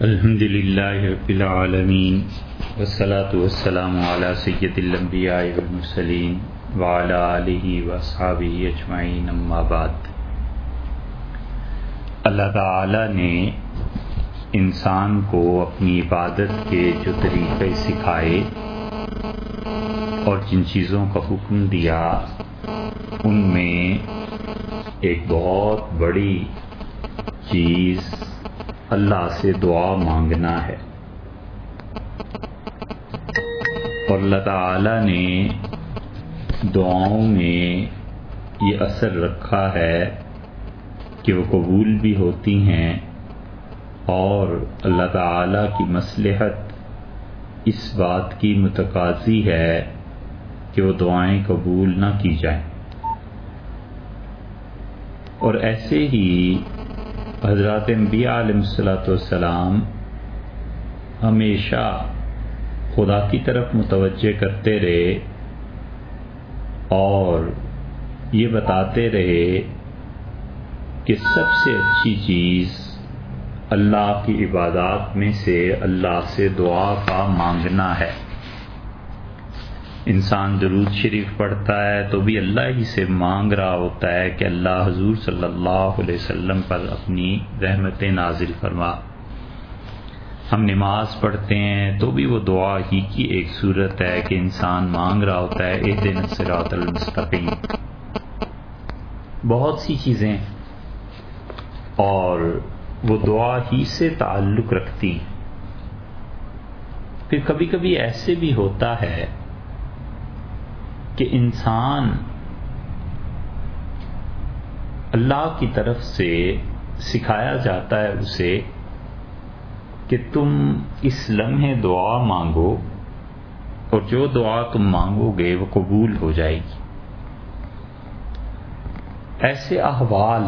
الحمد للہ رب العالمین والصلاة والسلام علی سید الانبیاء والمرسلین وعلی آلہ واصحابہ اجمعین اما بعد۔ اللہ تعالی نے انسان کو اپنی عبادت کے جو طریقے سکھائے اور جن چیزوں کا حکم دیا ان میں ایک بہت بڑی چیز اللہ سے دعا مانگنا ہے، اور اللہ تعالی نے دعاؤں میں یہ اثر رکھا ہے کہ وہ قبول بھی ہوتی ہیں، اور اللہ تعالی کی مصلحت اس بات کی متقاضی ہے کہ وہ دعائیں قبول نہ کی جائیں۔ اور ایسے ہی حضرات انبیاء علیہ السلام ہمیشہ خدا کی طرف متوجہ کرتے رہے اور یہ بتاتے رہے کہ سب سے اچھی چیز اللہ کی عبادات میں سے اللہ سے دعا کا مانگنا ہے۔ انسان درود شریف پڑھتا ہے تو بھی اللہ ہی سے مانگ رہا ہوتا ہے کہ اللہ حضور صلی اللہ علیہ وسلم پر اپنی رحمتیں نازل فرما۔ ہم نماز پڑھتے ہیں تو بھی وہ دعا ہی کی ایک صورت ہے کہ انسان مانگ رہا ہوتا ہے اہدنا الصراط المستقیم۔ بہت سی چیزیں اور وہ دعا ہی سے تعلق رکھتی۔ پھر کبھی کبھی ایسے بھی ہوتا ہے کہ انسان اللہ کی طرف سے سکھایا جاتا ہے اسے کہ تم اس لمحے دعا مانگو اور جو دعا تم مانگو گے وہ قبول ہو جائے گی۔ ایسے احوال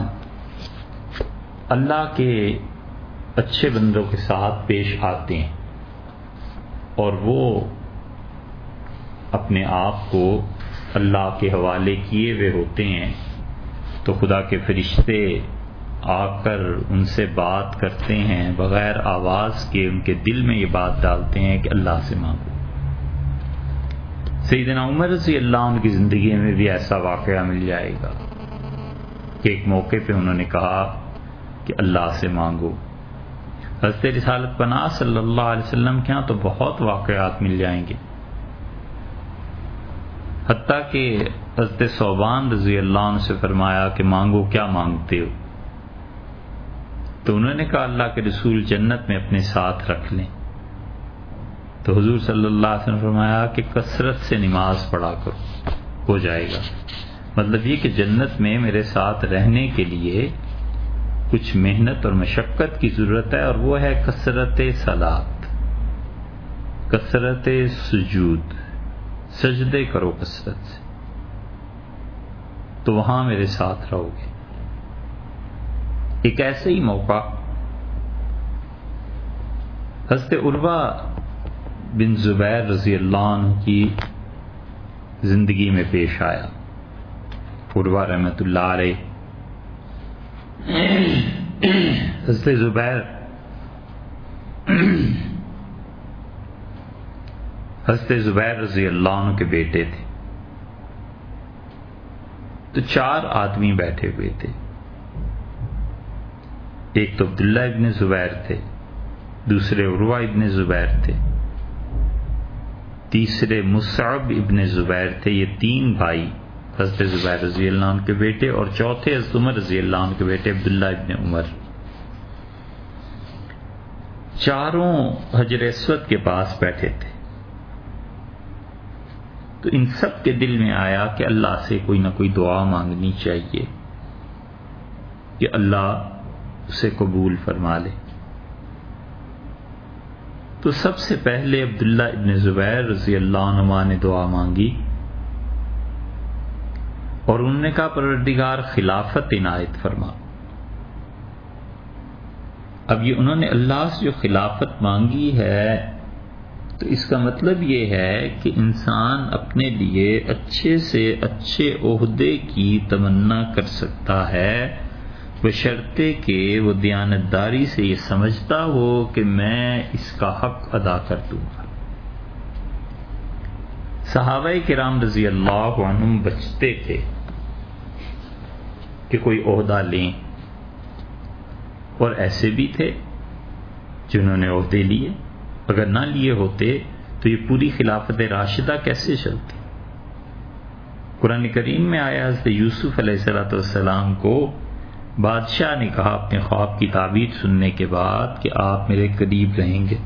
اللہ کے اچھے بندوں کے ساتھ پیش آتے ہیں اور وہ اپنے آپ کو اللہ کے حوالے کیے ہوئے ہوتے ہیں، تو خدا کے فرشتے آ کر ان سے بات کرتے ہیں، بغیر آواز کے ان کے دل میں یہ بات ڈالتے ہیں کہ اللہ سے مانگو۔ سیدنا عمر رضی اللہ عنہ کی زندگی میں بھی ایسا واقعہ مل جائے گا کہ ایک موقع پہ انہوں نے کہا کہ اللہ سے مانگو۔ حضرت رسالت پناہ صلی اللہ علیہ وسلم کے ہاں تو بہت واقعات مل جائیں گے، حتیٰ کہ حضرت ثوبان رضی اللہ عنہ سے فرمایا کہ مانگو، کیا مانگتے ہو؟ تو انہوں نے کہا اللہ کے رسول جنت میں اپنے ساتھ رکھ لیں۔ تو حضور صلی اللہ علیہ وسلم نے فرمایا کہ کثرت سے نماز پڑھا کرو، ہو جائے گا۔ مطلب یہ کہ جنت میں میرے ساتھ رہنے کے لیے کچھ محنت اور مشقت کی ضرورت ہے، اور وہ ہے کثرت صلاۃ، کثرت سجود، سجدے کرو کثرت سے، تو وہاں میرے ساتھ رہو گے۔ ایک ایسے ہی موقع حضرت عروہ بن زبیر رضی اللہ عنہ کی زندگی میں پیش آیا۔ عروہ رحمۃ اللہ علیہ حضرت زبیر رضی اللہ عنہ کے بیٹے تھے۔ تو 4 آدمی بیٹھے ہوئے تھے، ایک تو عبداللہ ابن زبیر تھے، دوسرے عروہ ابن زبیر تھے، تیسرے مصعب ابن زبیر تھے۔ یہ 3 بھائی حضرت زبیر رضی اللہ عنہ کے بیٹے، اور چوتھے حضرت عمر رضی اللہ عنہ کے بیٹے عبداللہ ابن عمر۔ چاروں حجر اسود کے پاس بیٹھے تھے۔ تو ان سب کے دل میں آیا کہ اللہ سے کوئی نہ کوئی دعا مانگنی چاہیے کہ اللہ اسے قبول فرما لے۔ تو سب سے پہلے عبداللہ ابن زبیر رضی اللہ عنہ نے دعا مانگی، اور انہوں نے کہا پروردگار خلافت عنایت فرما۔ اب یہ انہوں نے اللہ سے جو خلافت مانگی ہے تو اس کا مطلب یہ ہے کہ انسان اپنے لیے اچھے سے اچھے عہدے کی تمنا کر سکتا ہے بشرطے کہ وہ دیانتداری سے یہ سمجھتا ہو کہ میں اس کا حق ادا کر دوں گا۔ صحابہ کرام رضی اللہ عنہم بچتے تھے کہ کوئی عہدہ لیں، اور ایسے بھی تھے جنہوں نے عہدے لیے، اگر نہ لیے ہوتے تو یہ پوری خلافت راشدہ کیسے چلتی۔ قرآن کریم میں آیا حضرت یوسف علیہ السلام کو بادشاہ نے کہا اپنے خواب کی تعبیر سننے کے بعد کہ آپ میرے قریب رہیں گے،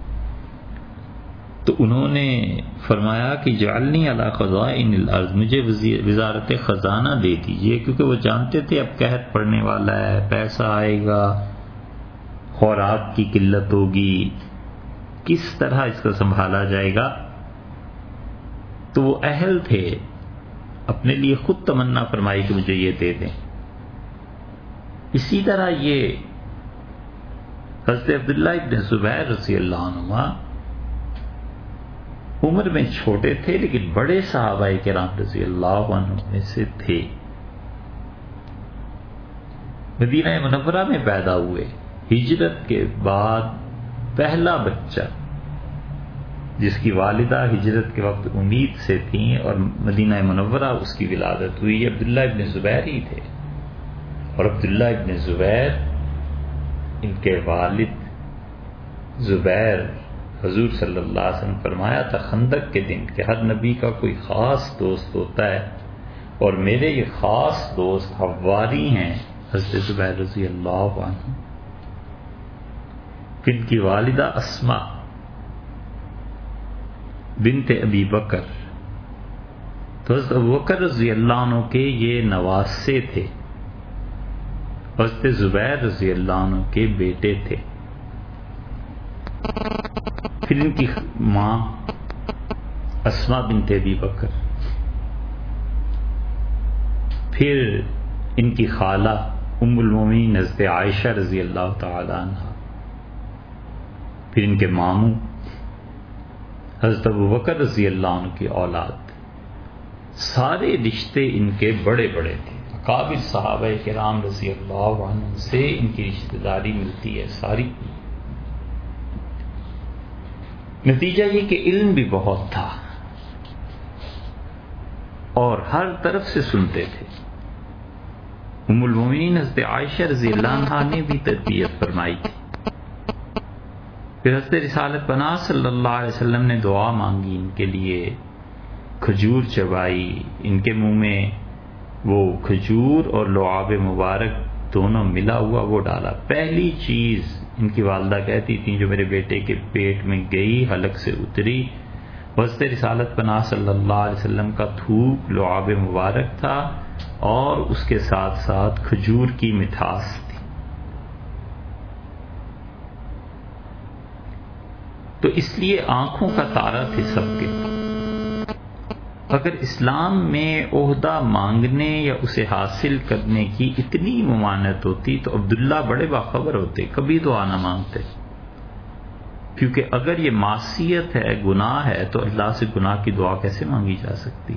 تو انہوں نے فرمایا کہ جعلنی علی خزائن الارض، مجھے وزارت خزانہ دے دیجئے، کیونکہ وہ جانتے تھے اب قحط پڑنے والا ہے، پیسہ آئے گا، خوراک کی قلت ہوگی، کس طرح اس کو سنبھالا جائے گا۔ تو وہ اہل تھے، اپنے لیے خود تمنا فرمائی کہ مجھے یہ دے دیں۔ اسی طرح یہ حضرت عبداللہ ابن زبیر رضی اللہ عنہ عمر میں چھوٹے تھے لیکن بڑے صحابہ کرام رضی اللہ عنہ میں سے تھے، مدینہ منورہ میں پیدا ہوئے، ہجرت کے بعد پہلا بچہ جس کی والدہ ہجرت کے وقت امید سے تھیں اور مدینہ منورہ اس کی ولادت ہوئی، عبداللہ ابن زبیر ہی تھے۔ اور عبداللہ ابن زبیر، ان کے والد زبیر، حضور صلی اللہ علیہ وسلم فرمایا تھا خندق کے دن کہ ہر نبی کا کوئی خاص دوست ہوتا ہے، اور میرے یہ خاص دوست حواری ہیں حضرت زبیر رضی اللہ عنہ۔ ان کی والدہ اسماء بنت ابی بکر، تو حضرت ابوبکر رضی اللہ عنہ کے یہ نواسے تھے، حضرت زبیر رضی اللہ عنہ کے بیٹے تھے۔ پھر ان کی ماں اسماء بنت ابی بکر، پھر ان کی خالہ ام المومنین حضرت عائشہ رضی اللہ تعالی عنہ، پھر ان کے ماموں حضرت ابوبکر رضی اللہ عنہ کی اولاد، سارے رشتے ان کے بڑے بڑے تھے۔ اکابر صحابہ کرام رضی اللہ عنہ سے ان کی رشتہ داری ملتی ہے ساری۔ نتیجہ یہ کہ علم بھی بہت تھا اور ہر طرف سے سنتے تھے۔ ام المومنین حضرت عائشہ رضی اللہ عنہا نے بھی تربیت فرمائی تھی۔ پھر حضرت رسالت پناہ صلی اللہ علیہ وسلم نے دعا مانگی ان کے لیے، کھجور چبائی، ان کے منہ میں وہ کھجور اور لعاب مبارک دونوں ملا ہوا وہ ڈالا۔ پہلی چیز ان کی والدہ کہتی تھی جو میرے بیٹے کے پیٹ میں گئی، حلق سے اتری، حضرت رسالت پناہ صلی اللہ علیہ وسلم کا تھوک لعاب مبارک تھا، اور اس کے ساتھ ساتھ کھجور کی مٹھاس تھی۔ تو اس لیے آنکھوں کا تارا تھے سب کے۔ اگر اسلام میں عہدہ مانگنے یا اسے حاصل کرنے کی اتنی ممانعت ہوتی تو عبداللہ بڑے باخبر ہوتے، کبھی دعا نہ مانگتے، کیونکہ اگر یہ معصیت ہے، گناہ ہے، تو اللہ سے گناہ کی دعا کیسے مانگی جا سکتی؟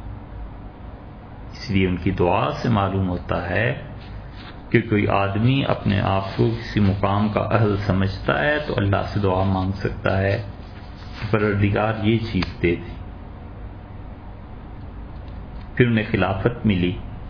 اس لیے ان کی دعا سے معلوم ہوتا ہے کہ کوئی آدمی اپنے آپ کو کسی مقام کا اہل سمجھتا ہے تو اللہ سے دعا مانگ سکتا ہے، پروردگار یہ چیز دے دی۔ پھر انہیں خلافت ملی۔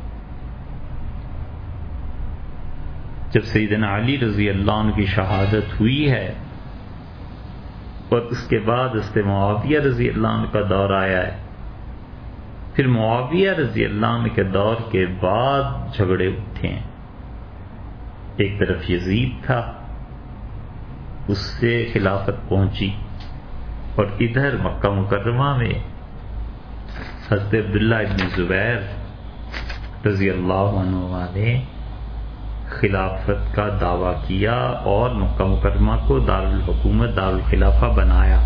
جب سیدنا علی رضی اللہ عنہ کی شہادت ہوئی ہے اور اس کے بعد حضرت معاویہ رضی اللہ عنہ کا دور آیا ہے، پھر معاویہ رضی اللہ عنہ کے دور کے بعد جھگڑے اٹھے ہیں۔ ایک طرف یزید تھا، اس سے خلافت پہنچی، اور ادھر مکہ مکرمہ میں حضرت عبداللہ ابن زبیر رضی اللہ عنہ نے خلافت کا دعویٰ کیا اور مکہ مکرمہ کو دارالحکومت دارالخلافہ بنایا۔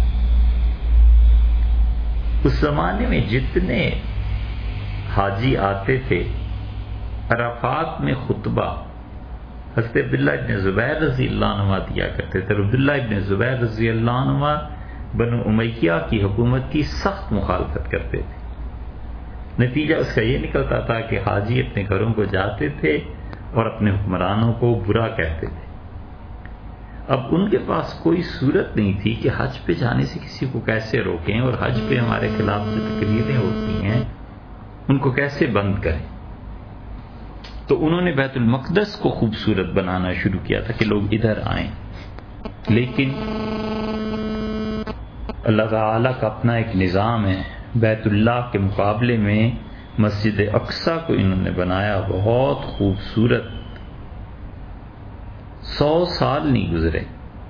اس زمانے میں جتنے حاجی آتے تھے عرفات میں خطبہ حضرت عبداللہ ابن زبیر رضی اللہ عنہ دیا کرتے تھے۔ عبداللہ ابن زبیر رضی اللہ عنہ بنو امیہ کی حکومت کی سخت مخالفت کرتے تھے۔ نتیجہ اس کا یہ نکلتا تھا کہ حاجی اپنے گھروں کو جاتے تھے اور اپنے حکمرانوں کو برا کہتے تھے۔ اب ان کے پاس کوئی صورت نہیں تھی کہ حج پہ جانے سے کسی کو کیسے روکیں، اور حج پہ ہمارے خلاف جو تقریریں ہوتی ہیں ان کو کیسے بند کریں۔ تو انہوں نے بیت المقدس کو خوبصورت بنانا شروع کیا تھا کہ لوگ ادھر آئیں، لیکن اللہ تعالیٰ کا اپنا ایک نظام ہے۔ بیت اللہ کے مقابلے میں مسجد اقصی کو انہوں نے بنایا بہت خوبصورت۔ 100 سال نہیں گزرے،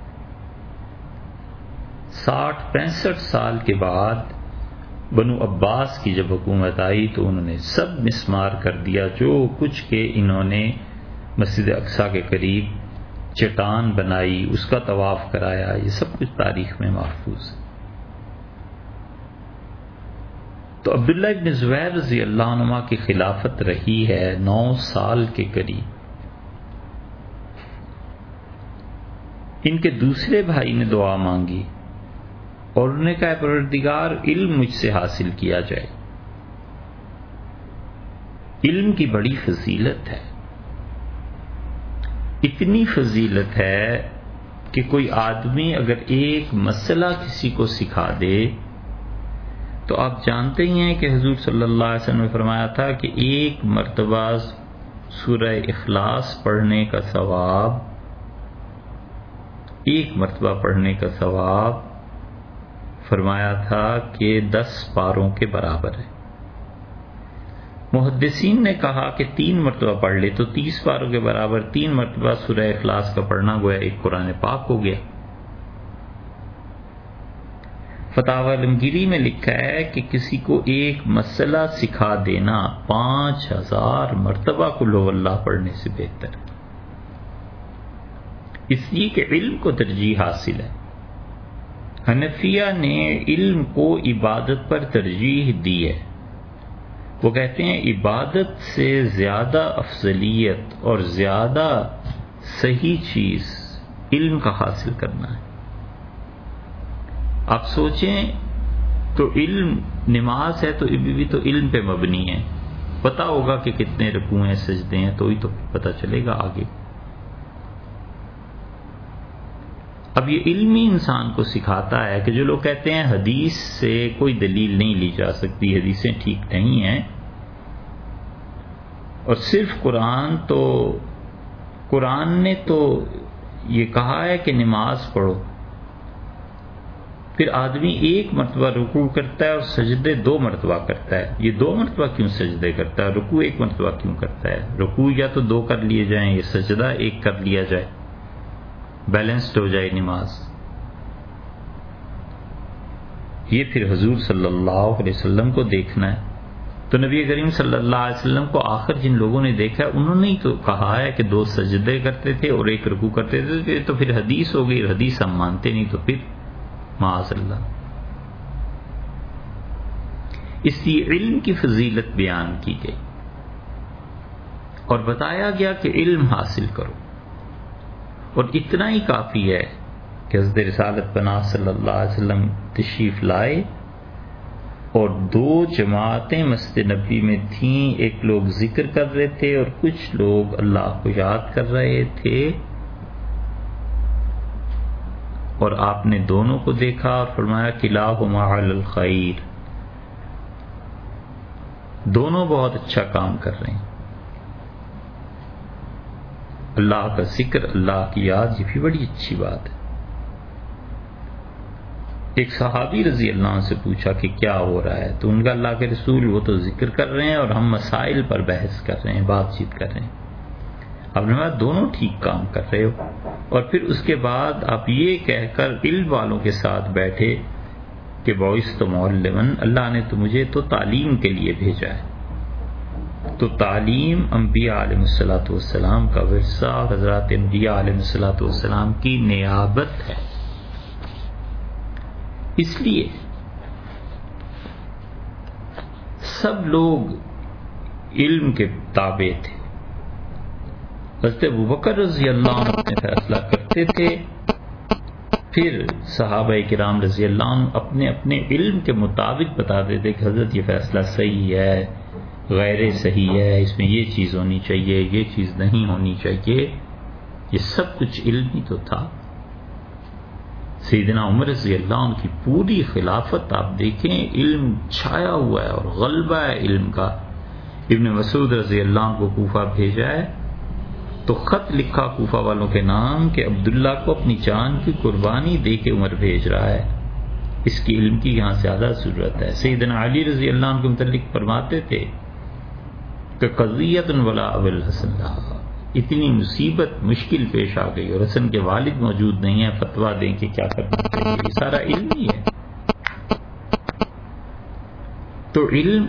60-65 سال کے بعد بنو عباس کی جب حکومت آئی تو انہوں نے سب مسمار کر دیا، جو کچھ کہ انہوں نے مسجد اقصی کے قریب چٹان بنائی، اس کا طواف کرایا، یہ سب کچھ تاریخ میں محفوظ ہے۔ تو عبداللہ ابن زبیر رضی اللہ عنہ کی خلافت رہی ہے 9 سال کے قریب۔ ان کے دوسرے بھائی نے دعا مانگی اور انہوں نے کہا پروردگار علم مجھ سے حاصل کیا جائے۔ علم کی بڑی فضیلت ہے، اتنی فضیلت ہے کہ کوئی آدمی اگر ایک مسئلہ کسی کو سکھا دے تو آپ جانتے ہی ہیں کہ حضور صلی اللہ علیہ وسلم نے فرمایا تھا کہ ایک مرتبہ سورہ اخلاص پڑھنے کا ثواب، ایک مرتبہ پڑھنے کا ثواب فرمایا تھا کہ 10 پاروں کے برابر ہے۔ محدثین نے کہا کہ 3 مرتبہ پڑھ لے تو 30 پاروں کے برابر، 3 مرتبہ سورہ اخلاص کا پڑھنا گویا ایک قرآن پاک ہو گیا۔ فتاوی علمگیری میں لکھا ہے کہ کسی کو ایک مسئلہ سکھا دینا 5000 مرتبہ قل ہو اللہ پڑھنے سے بہتر ہے، اس لیے کہ علم کو ترجیح حاصل ہے۔ حنفیہ نے علم کو عبادت پر ترجیح دی ہے، وہ کہتے ہیں عبادت سے زیادہ افضلیت اور زیادہ صحیح چیز علم کا حاصل کرنا ہے۔ آپ سوچیں تو علم، نماز ہے تو بھی تو علم پہ مبنی ہے، پتہ ہوگا کہ کتنے رکوع ہیں سجدے ہیں تو ہی تو پتہ چلے گا آگے۔ اب یہ علمی انسان کو سکھاتا ہے کہ جو لوگ کہتے ہیں حدیث سے کوئی دلیل نہیں لی جا سکتی، حدیثیں ٹھیک نہیں ہیں، اور صرف قرآن نے تو یہ کہا ہے کہ نماز پڑھو، پھر آدمی ایک مرتبہ رکوع کرتا ہے اور سجدے 2 مرتبہ کرتا ہے، یہ 2 مرتبہ کیوں سجدے کرتا ہے، رکوع 1 مرتبہ کیوں کرتا ہے؟ رکوع یا تو 2 کر لیے جائیں، یہ سجدہ 1 کر لیا جائے، بیلنسڈ ہو جائے نماز۔ یہ پھر حضور صلی اللہ علیہ وسلم کو دیکھنا ہے۔ تو نبی کریم صلی اللہ علیہ وسلم کو آخر جن لوگوں نے دیکھا ہے انہوں نے ہی تو کہا ہے کہ 2 سجدے کرتے تھے اور 1 رکوع کرتے تھے، تو پھر حدیث ہو گئی، حدیث ہم مانتے نہیں تو پھر معاذ اللہ۔ اس لیے علم کی فضیلت بیان کی گئی اور بتایا گیا کہ علم حاصل کرو، اور اتنا ہی کافی ہے کہ حضرت رسالت پناہ صلی اللہ علیہ وسلم تشریف لائے اور 2 جماعتیں مسجد نبی میں تھیں، ایک لوگ ذکر کر رہے تھے اور کچھ لوگ اللہ کو یاد کر رہے تھے، اور آپ نے دونوں کو دیکھا اور فرمایا کلاہما علی الخیر، دونوں بہت اچھا کام کر رہے ہیں۔ اللہ کا ذکر، اللہ کی یاد، یہ بھی بڑی اچھی بات ہے۔ ایک صحابی رضی اللہ عنہ سے پوچھا کہ کیا ہو رہا ہے، تو ان کا اللہ کے رسول وہ تو ذکر کر رہے ہیں اور ہم مسائل پر بحث کر رہے ہیں، بات چیت کر رہے ہیں۔ اب نے کہا دونوں ٹھیک کام کر رہے ہو، اور پھر اس کے بعد آپ یہ کہہ کر علم والوں کے ساتھ بیٹھے کہ بعثت معلما، اللہ نے تو مجھے تو تعلیم کے لیے بھیجا ہے۔ تو تعلیم انبیاء علیہ الصلوۃ والسلام کا ورثہ، حضرات انبیاء علیہ الصلوۃ والسلام کی نیابت ہے۔ اس لیے سب لوگ علم کے تابع تھے۔ حضرت ابوبکر رضی اللہ عنہ اپنے فیصلہ کرتے تھے، پھر صحابہ کرام رضی اللہ عنہ اپنے اپنے علم کے مطابق بتاتے تھے کہ حضرت یہ فیصلہ صحیح ہے، غیر صحیح ہے، اس میں یہ چیز ہونی چاہیے، یہ چیز نہیں ہونی چاہیے، یہ سب کچھ علم ہی تو تھا۔ سیدنا عمر رضی اللہ عنہ کی پوری خلافت آپ دیکھیں علم چھایا ہوا ہے اور غلبہ ہے علم کا۔ ابن مسعود رضی اللہ عنہ کو کوفہ بھیجا ہے تو خط لکھا کوفہ والوں کے نام کہ عبداللہ کو اپنی جان کی قربانی دے کے عمر بھیج رہا ہے، اس کی علم کی یہاں زیادہ ضرورت ہے۔ سیدنا علی رضی اللہ عنہ کے متعلق فرماتے تھے کہ قضیۃ ولا ابو الحسن لہا، اتنی مصیبت مشکل پیش آ گئی اور حسن کے والد موجود نہیں ہیں، فتویٰ دیں کہ کیا کرنا چاہیے، یہ سارا علم ہی ہے۔ تو علم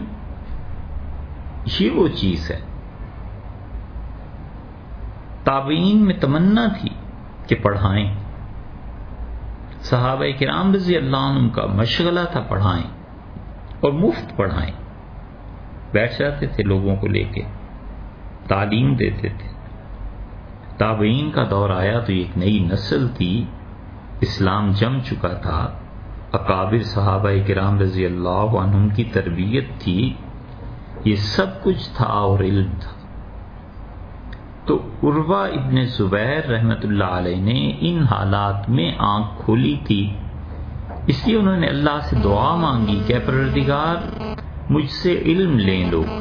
یہ وہ چیز ہے۔ تابعین میں تمنا تھی کہ پڑھائیں، صحابہ کرام رضی اللہ عنہ کا مشغلہ تھا پڑھائیں اور مفت پڑھائیں، بیٹھ جاتے تھے لوگوں کو لے کے تعلیم دیتے تھے۔ تابعین کا دور آیا تو ایک نئی نسل تھی، اسلام جم چکا تھا، اکابر صحابہ کرام رضی اللہ عنہم کی تربیت تھی، یہ سب کچھ تھا اور علم تھا۔ تو عروہ ابن زبیر رحمت اللہ علیہ نے ان حالات میں آنکھ کھولی تھی، اس لیے انہوں نے اللہ سے دعا مانگی کہ اے پروردگار مجھ سے علم لیں لوگ،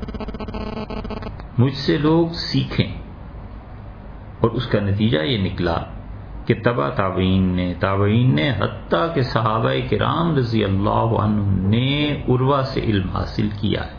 مجھ سے لوگ سیکھیں، اور اس کا نتیجہ یہ نکلا کہ تابعین نے حتیٰ کہ صحابہ کرام رضی اللہ عنہ نے عروہ سے علم حاصل کیا ہے۔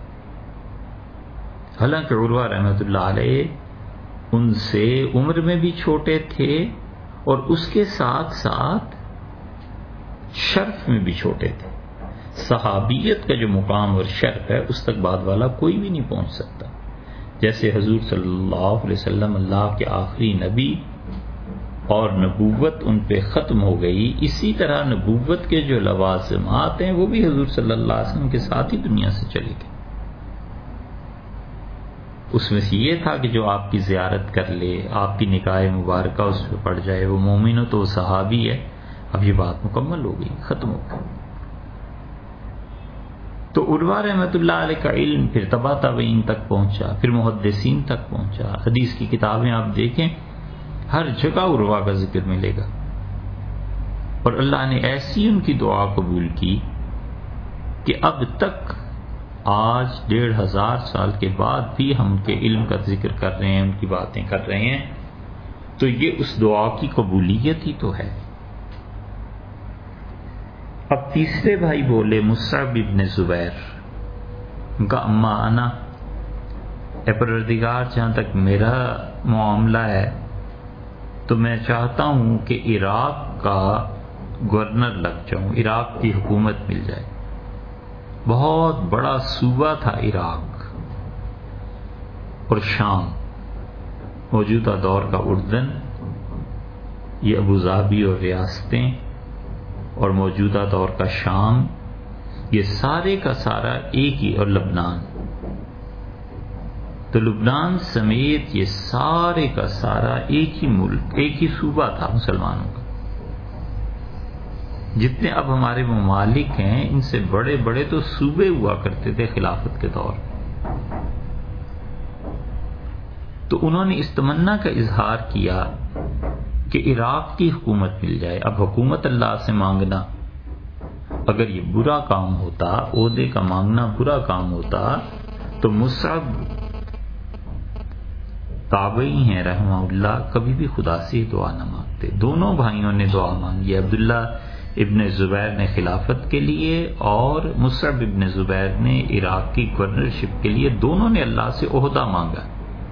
حالانکہ عروہ رحمت اللہ علیہ ان سے عمر میں بھی چھوٹے تھے اور اس کے ساتھ ساتھ شرف میں بھی چھوٹے تھے۔ صحابیت کا جو مقام اور شرف ہے اس تک بعد والا کوئی بھی نہیں پہنچ سکتا۔ جیسے حضور صلی اللہ علیہ وسلم اللہ کے آخری نبی اور نبوت ان پہ ختم ہو گئی، اسی طرح نبوت کے جو لوازمات ہیں وہ بھی حضور صلی اللہ علیہ وسلم کے ساتھ ہی دنیا سے چلے گئے۔ اس میں سے یہ تھا کہ جو آپ کی زیارت کر لے، آپ کی نکاح مبارکہ اس پہ پڑ جائے، وہ مومن ہو تو وہ صحابی ہے۔ اب یہ بات مکمل ہو گئی، ختم ہو گئی۔ تو عروہ رحمت اللہ علیہ کا علم پھر تبع تابعین تک پہنچا، پھر محدثین تک پہنچا۔ حدیث کی کتابیں آپ دیکھیں ہر جگہ عروہ کا ذکر ملے گا، اور اللہ نے ایسی ان کی دعا قبول کی کہ اب تک آج 1500 سال کے بعد بھی ہم ان کے علم کا ذکر کر رہے ہیں، ان کی باتیں کر رہے ہیں، تو یہ اس دعا کی قبولیت ہی تو ہے۔ اب تیسرے بھائی بولے مصعب ابن زبیر، ان کا اما انا، اے پروردگار جہاں تک میرا معاملہ ہے تو میں چاہتا ہوں کہ عراق کا گورنر لگ جاؤں، عراق کی حکومت مل جائے۔ بہت بڑا صوبہ تھا عراق اور شام، موجودہ دور کا اردن، یہ ابوظہبی اور ریاستیں، اور موجودہ دور کا شام، یہ سارے کا سارا ایک ہی، اور لبنان، تو لبنان سمیت یہ سارے کا سارا ایک ہی ملک، ایک ہی صوبہ تھا مسلمانوں کا۔ جتنے اب ہمارے ممالک ہیں ان سے بڑے بڑے تو صوبے ہوا کرتے تھے خلافت کے دور۔ تو انہوں نے اس تمنا کا اظہار کیا کہ عراق کی حکومت مل جائے۔ اب حکومت اللہ سے مانگنا اگر یہ برا کام ہوتا، عہدے کا مانگنا برا کام ہوتا، تو مصعب تابعی ہیں رحمہ اللہ، کبھی بھی خدا سے دعا نہ مانگتے۔ دونوں بھائیوں نے دعا مانگی، عبداللہ ابن زبیر نے خلافت کے لیے اور مصعب ابن زبیر نے عراق کی گورنرشپ کے لیے، دونوں نے اللہ سے عہدہ مانگا۔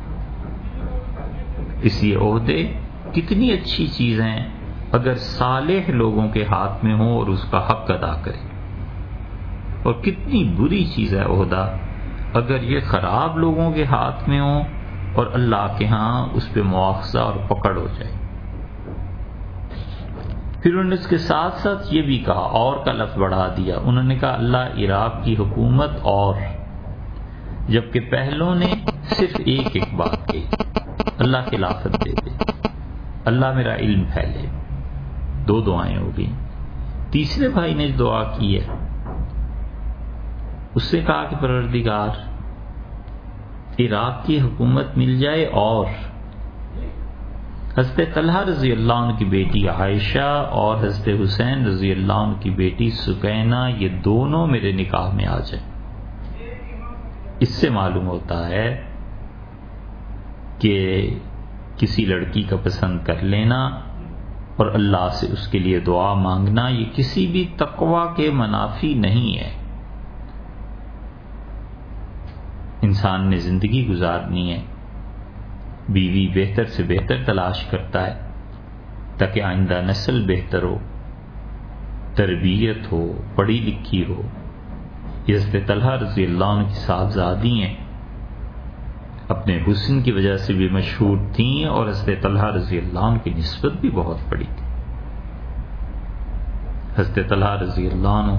اس لیے عہدے کتنی اچھی چیز ہیں اگر صالح لوگوں کے ہاتھ میں ہو اور اس کا حق ادا کرے، اور کتنی بری چیز ہے عہدہ اگر یہ خراب لوگوں کے ہاتھ میں ہو اور اللہ کے ہاں اس پہ مواخذہ اور پکڑ ہو جائے۔ پھر انہوں نے اس کے ساتھ ساتھ یہ بھی کہا، اور کا لفظ بڑھا دیا، انہوں نے کہا اللہ عراق کی حکومت اور، جبکہ پہلوں نے صرف ایک بات کہی، اللہ خلافت دے دے، اللہ میرا علم پھیلے۔ دو دعائیں ہو گئیں۔ تیسرے بھائی نے دعا کی ہے، اس سے کہا کہ پروردگار عراق کی حکومت مل جائے، اور حضرت طلحہ رضی اللہ عنہ کی بیٹی عائشہ اور حضرت حسین رضی اللہ عنہ کی بیٹی سکینہ، یہ دونوں میرے نکاح میں آ جائیں۔ اس سے معلوم ہوتا ہے کہ کسی لڑکی کا پسند کر لینا اور اللہ سے اس کے لیے دعا مانگنا یہ کسی بھی تقوی کے منافی نہیں ہے۔ انسان نے زندگی گزارنی ہے، بیوی بہتر سے بہتر تلاش کرتا ہے تاکہ آئندہ نسل بہتر ہو، تربیت ہو، پڑھی لکھی ہو۔ حضرت طلحہ رضی اللہ عنہ کی صاحبزادی ہیں، اپنے حسن کی وجہ سے بھی مشہور تھیں، اور حضرت طلحہ رضی اللہ عنہ کی نسبت بھی بہت بڑی تھی۔ حضرت طلحہ رضی اللہ عنہ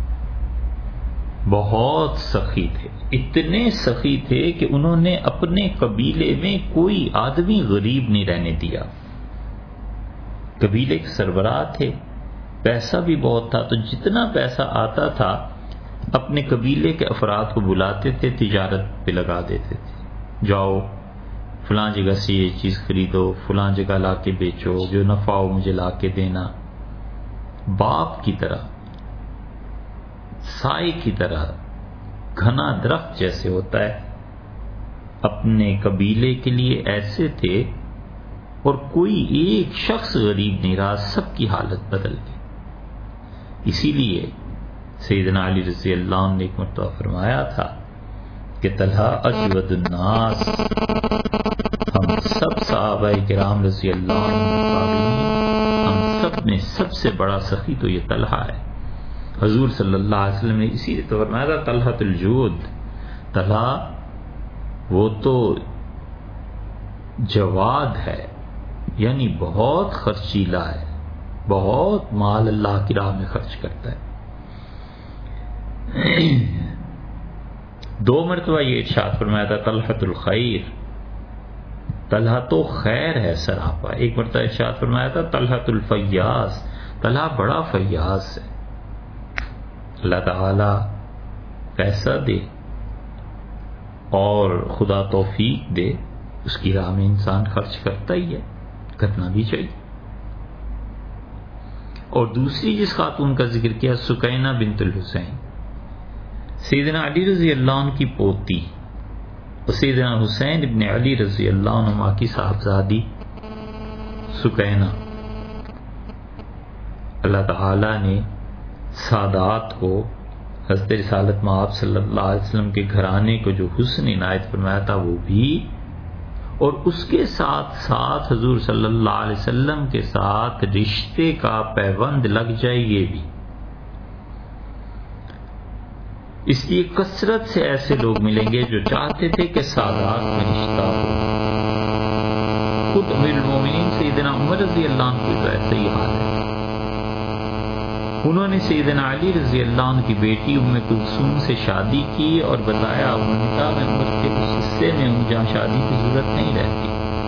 بہت سخی تھے، اتنے سخی تھے کہ انہوں نے اپنے قبیلے میں کوئی آدمی غریب نہیں رہنے دیا۔ قبیلے کے سربراہ تھے، پیسہ بھی بہت تھا، تو جتنا پیسہ آتا تھا اپنے قبیلے کے افراد کو بلاتے تھے، تجارت پہ لگا دیتے تھے، جاؤ فلاں جگہ سے یہ چیز خریدو، فلاں جگہ لا کے بیچو، جو نفع ہو مجھے لا کے دینا۔ باپ کی طرح، سائے کی طرح، گھنا درخت جیسے ہوتا ہے، اپنے قبیلے کے لیے ایسے تھے، اور کوئی ایک شخص غریب نہیں رہا، سب کی حالت بدل گئی۔ اسی لیے سیدنا علی رضی اللہ عنہ نے ایک مرتبہ فرمایا تھا کہ طلحہ اجود الناس، ہم سب صحابہ کرام رضی اللہ عنہ ہم سب میں سب سے بڑا سخی تو یہ طلحہ ہے۔ حضور صلی اللہ علیہ وسلم نے اسی لیے تو فرمایا تھا طلحہ الجود، طلحہ وہ تو جواد ہے، یعنی بہت خرچیلا ہے، بہت مال اللہ کی راہ میں خرچ کرتا ہے۔ 2 مرتبہ یہ ارشاد فرمایا تھا طلحۃ الخیر، طلحہ تو خیر ہے سراپا۔ ایک مرتبہ ارشاد فرمایا تھا طلحۃ الفیاض، طلحہ بڑا فیاض ہے۔ اللہ تعالی پیسہ دے اور خدا توفیق دے، اس کی راہ میں انسان خرچ کرتا ہی ہے، کرنا بھی چاہیے۔ اور دوسری جس خاتون کا ذکر کیا، سکینہ بنت الحسین، سیدنا علی رضی اللہ عنہ کی پوتی اور سیدنا حسین ابن علی رضی اللہ عنہ کی صاحبزادی سکینہ۔ اللہ تعالی نے سادات کو، حضرت رسالت مآب صلی اللہ علیہ وسلم کے گھرانے کو جو حسن عنایت فرمایا تھا وہ بھی، اور اس کے ساتھ ساتھ حضور صلی اللہ علیہ وسلم کے ساتھ رشتے کا پیوند لگ جائے، یہ بھی۔ اس لیے کثرت سے ایسے لوگ ملیں گے جو چاہتے تھے کہ سادات میں رشتہ ہو۔ خود امیر المومنین سیدنا عمر رضی اللہ عنہ کی تو ایسا ہی حال ہے۔ انہوں نے سیدنا علی رضی اللہ عنہ کی بیٹی ام کلثوم سے شادی کی اور بتایا، انہوں نے کہا میں عمر کے اس حصے میں ہوں جہاں شادی کی ضرورت نہیں رہتی،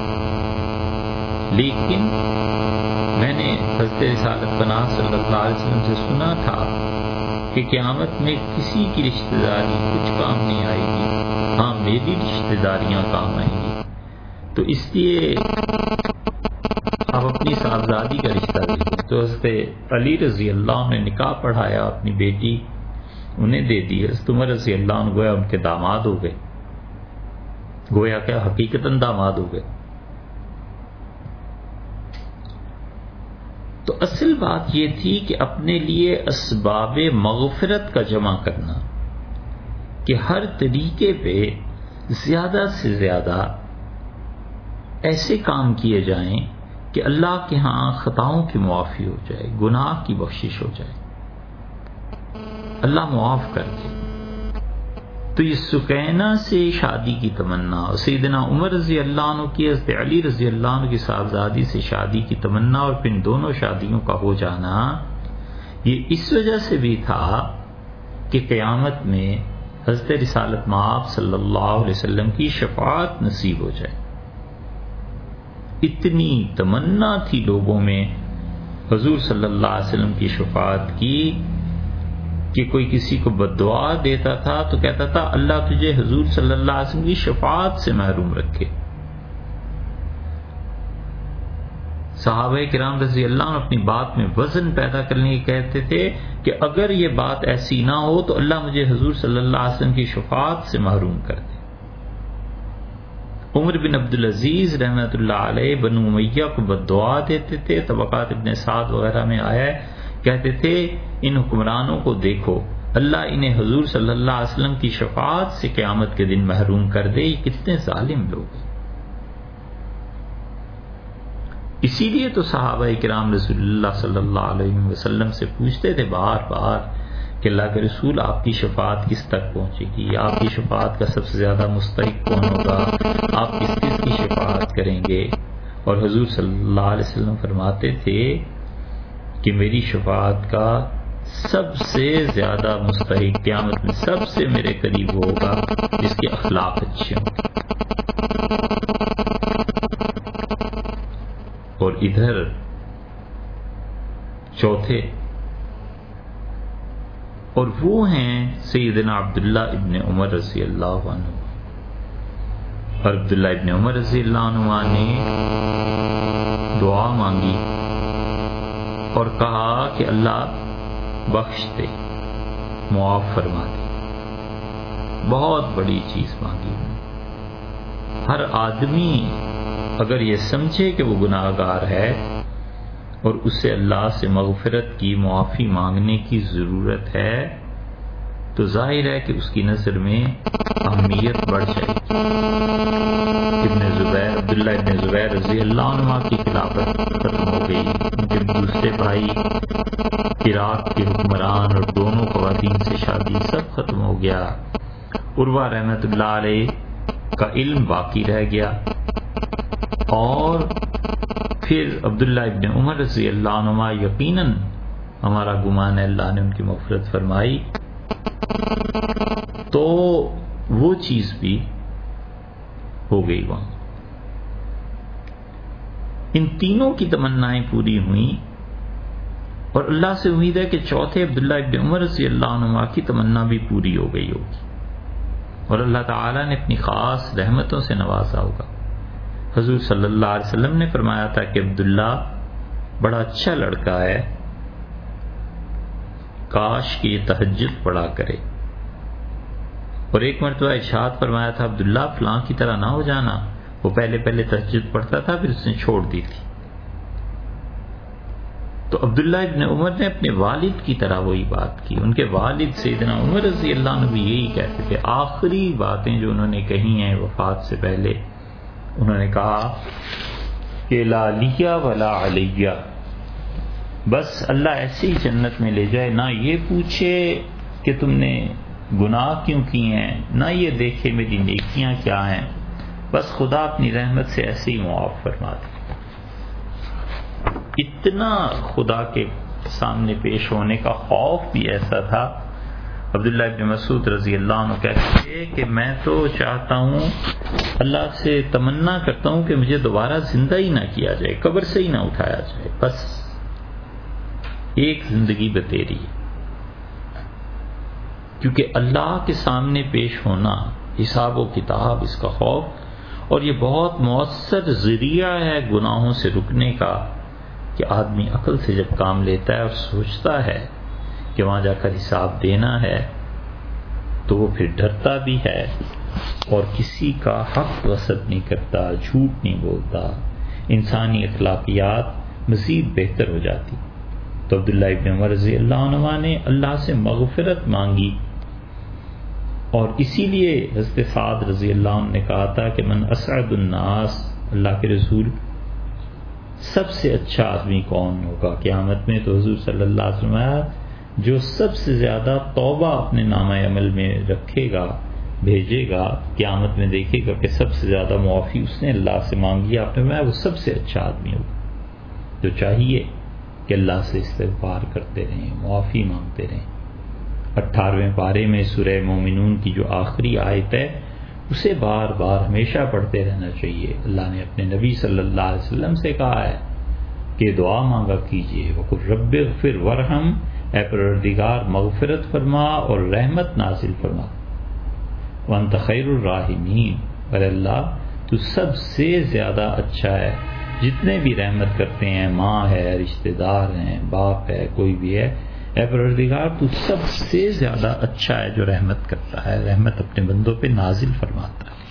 لیکن میں نے حضرت رسالت پناہ صلی اللہ علیہ وسلم سے سنا تھا کہ قیامت میں کسی کی رشتہ داری کچھ کام نہیں آئے گی، ہاں میری رشتہ داریاں کام آئیں گی۔ تو اس لیے آپ اپنی صاحبزادی کا رشتہ دیکھیں۔ تو حضرت علی رضی اللہ عنہ نے نکاح پڑھایا، اپنی بیٹی انہیں دے دی۔ حضرت عمر رضی اللہ عنہ گویا ان کے داماد ہو گئے، گویا کیا حقیقتاً داماد ہو گئے۔ تو اصل بات یہ تھی کہ اپنے لیے اسباب مغفرت کا جمع کرنا، کہ ہر طریقے پہ زیادہ سے زیادہ ایسے کام کیے جائیں کہ اللہ کے ہاں خطاؤں کی معافی ہو جائے، گناہ کی بخشش ہو جائے، اللہ معاف کر دے۔ تو یہ سکینہ سے شادی کی تمنا اور سیدنا عمر رضی اللہ عنہ کی حضرت علی رضی اللہ عنہ کی صاحبزادی سے شادی کی تمنا، اور پھر دونوں شادیوں کا ہو جانا، یہ اس وجہ سے بھی تھا کہ قیامت میں حضرت رسالت مآب صلی اللہ علیہ وسلم کی شفاعت نصیب ہو جائے۔ اتنی تمنا تھی لوگوں میں حضور صلی اللہ علیہ وسلم کی شفاعت کی کہ کوئی کسی کو بد دعا دیتا تھا تو کہتا تھا اللہ تجھے حضور صلی اللہ علیہ وسلم کی شفاعت سے محروم رکھے۔ صحابہ کرام رضی اللہ عنہ اپنی بات میں وزن پیدا کرنے کے کہتے تھے کہ اگر یہ بات ایسی نہ ہو تو اللہ مجھے حضور صلی اللہ علیہ وسلم کی شفاعت سے محروم کر دے۔ عمر بن عبدالعزیز رحمۃ اللہ علیہ بنو امیہ کو بد دعا دیتے تھے، طبقات ابن سعد وغیرہ میں آیا ہے، کہتے تھے ان حکمرانوں کو دیکھو، اللہ انہیں حضور صلی اللہ علیہ وسلم کی شفاعت سے قیامت کے دن محروم کر دے، یہ کتنے ظالم لوگ ہیں۔ اسی لیے تو صحابہ کرام رسول اللہ صلی اللہ علیہ وسلم سے پوچھتے تھے بار بار کہ اللہ کے رسول آپ کی شفاعت کس تک پہنچے گی، آپ کی شفاعت کا سب سے زیادہ مستحق کون ہوگا، آپ کس کس کی شفاعت کریں گے؟ اور حضور صلی اللہ علیہ وسلم فرماتے تھے کہ میری شفاعت کا سب سے زیادہ مستحق قیامت میں سب سے میرے قریب ہوگا جس کے اخلاق اچھے ہوں۔ اور ادھر چوتھے اور وہ ہیں سیدنا عبداللہ ابن عمر رضی اللہ عنہ۔ اور عبداللہ ابن عمر رضی اللہ عنہ نے دعا مانگی اور کہا کہ اللہ بخش دے، معاف فرما دے، بہت بڑی چیز مانگی۔ ہر آدمی اگر یہ سمجھے کہ وہ گناہ گار ہے اور اسے اللہ سے مغفرت کی معافی مانگنے کی ضرورت ہے تو ظاہر ہے کہ اس کی نظر میں اہمیت بڑھ جائے گی۔ عبداللہ ابن زبیر رضی اللہ عنہ کی خلافت ختم ہو گئی، ان کے دوسرے بھائی عراق کے حکمران اور دونوں خواتین سے شادی سب ختم ہو گیا۔ عروہ رحمۃ اللہ علیہ کا علم باقی رہ گیا، اور پھر عبداللہ ابن عمر رضی اللہ عنہ یقیناً ہمارا گمان ہے اللہ نے ان کی مغفرت فرمائی، تو وہ چیز بھی ہو گئی وہاں۔ ان تینوں کی تمنائیں پوری ہوئیں، اور اللہ سے امید ہے کہ چوتھے عبداللہ ابن عمر رضی اللہ عنہ کی تمنا بھی پوری ہو گئی ہوگی، اور اللہ تعالیٰ نے اپنی خاص رحمتوں سے نوازا ہوگا۔ حضور صلی اللہ علیہ وسلم نے فرمایا تھا کہ عبداللہ بڑا اچھا لڑکا ہے، کاش کہ یہ تہجد پڑھا کرے۔ اور ایک مرتبہ ارشاد فرمایا تھا عبداللہ فلاں کی طرح نہ ہو جانا، وہ پہلے تہجد پڑھتا تھا پھر اس نے چھوڑ دی تھی۔ تو عبداللہ ابن عمر نے اپنے والد کی طرح وہی بات کی۔ ان کے والد سیدنا عمر رضی اللہ عنہ بھی یہی کہتے تھے، آخری باتیں جو انہوں نے کہی ہیں وفات سے پہلے، انہوں نے کہا کہ لا لیا ولا علیہ، بس اللہ ایسے ہی جنت میں لے جائے، نہ یہ پوچھے کہ تم نے گناہ کیوں کیے ہیں، نہ یہ دیکھے میری نیکیاں کیا ہیں، بس خدا اپنی رحمت سے ایسے ہی معاف فرما دے۔ اتنا خدا کے سامنے پیش ہونے کا خوف بھی ایسا تھا۔ عبداللہ ابن مسعود رضی اللہ عنہ کہتے تھے کہ میں تو چاہتا ہوں، اللہ سے تمنا کرتا ہوں کہ مجھے دوبارہ زندہ ہی نہ کیا جائے، قبر سے ہی نہ اٹھایا جائے، بس ایک زندگی بتیری ہے۔ کیونکہ اللہ کے سامنے پیش ہونا، حساب و کتاب، اس کا خوف، اور یہ بہت مؤثر ذریعہ ہے گناہوں سے رکنے کا، کہ آدمی عقل سے جب کام لیتا ہے اور سوچتا ہے کہ وہاں جا کر حساب دینا ہے تو وہ پھر ڈرتا بھی ہے اور کسی کا حق وصد نہیں کرتا، جھوٹ نہیں بولتا، انسانی اخلاقیات مزید بہتر ہو جاتی۔ تو عبداللہ ابن عمر رضی اللہ عنہ نے اللہ سے مغفرت مانگی، اور اسی لیے حضرت سعد رضی اللہ عنہ نے کہا تھا کہ من اسعد الناس، اللہ کے رسول سب سے اچھا آدمی کون ہوگا قیامت میں؟ تو حضور صلی اللہ علیہ وسلم جو سب سے زیادہ توبہ اپنے نامہ عمل میں رکھے گا، بھیجے گا، قیامت میں دیکھے گا کہ سب سے زیادہ معافی اس نے اللہ سے مانگی، آپ نے فرمایا وہ سب سے اچھا آدمی ہوگا۔ جو چاہیے کہ اللہ سے استغفار کرتے رہیں، معافی مانگتے رہیں۔ 18ویں پارے میں سورہ مومنون کی جو آخری آیت ہے اسے بار بار ہمیشہ پڑھتے رہنا چاہیے۔ اللہ نے اپنے نبی صلی اللہ علیہ وسلم سے کہا ہے کہ دعا مانگا کیجئے، وَقُلْ رَبِّ اغْفِرْ وَارْحَمْ اے پروردگار مغفرت فرما اور رحمت نازل فرما. وانت خیر الراحمین، اور اللہ تو سب سے زیادہ اچھا ہے. جتنے بھی رحمت کرتے ہیں، ماں ہے، رشتہ دار ہیں، باپ ہے، کوئی بھی ہے، اے پروردگار تو سب سے زیادہ اچھا ہے جو رحمت کرتا ہے، رحمت اپنے بندوں پہ نازل فرماتا ہے.